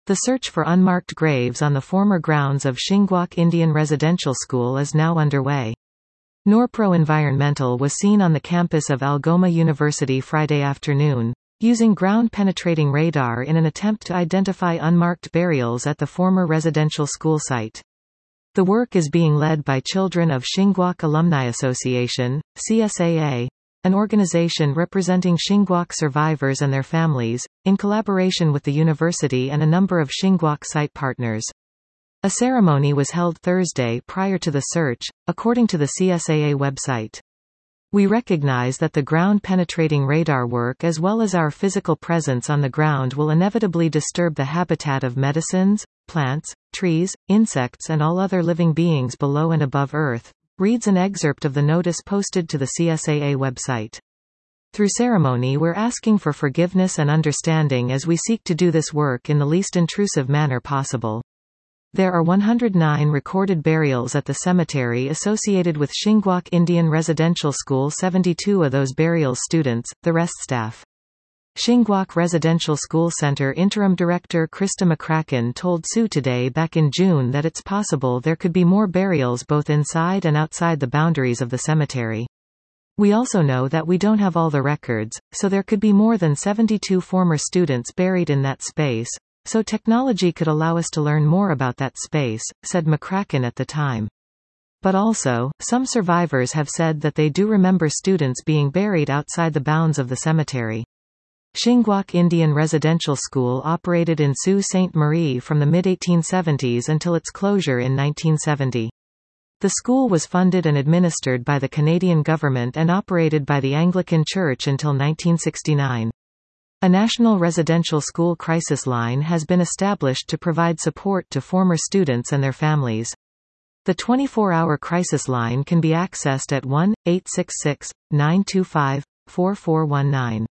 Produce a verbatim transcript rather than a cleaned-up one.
The search for unmarked graves on the former grounds of Shingwak Indian Residential School is now underway. Norpro Environmental was seen on the campus of Algoma University Friday afternoon, using ground-penetrating radar in an attempt to identify unmarked burials at the former residential school site. The work is being led by Children of Shingwak Alumni Association, C S A A, an organization representing Shingwak survivors and their families, in collaboration with the university and a number of Shingwak site partners. A ceremony was held Thursday prior to the search, according to the C S A A website. We recognize that the ground-penetrating radar work as well as our physical presence on the ground will inevitably disturb the habitat of medicines, plants, trees, insects and all other living beings below and above Earth, reads an excerpt of the notice posted to the C S A A website. Through ceremony we're asking for forgiveness and understanding as we seek to do this work in the least intrusive manner possible. There are one hundred nine recorded burials at the cemetery associated with Shingwak Indian Residential School. seventy-two of those burials students, the rest staff. Shingwak Residential School Center Interim Director Krista McCracken told S U Today back in June that it's possible there could be more burials both inside and outside the boundaries of the cemetery. We also know that we don't have all the records, so there could be more than seventy-two former students buried in that space. So technology could allow us to learn more about that space, said McCracken at the time. But also, some survivors have said that they do remember students being buried outside the bounds of the cemetery. Shingwak Indian Residential School operated in Sault Ste. Marie from the mid eighteen seventies until its closure in nineteen seventy. The school was funded and administered by the Canadian government and operated by the Anglican Church until nineteen sixty-nine. A national residential school crisis line has been established to provide support to former students and their families. The twenty-four hour crisis line can be accessed at one eight six six, nine two five, four four one nine.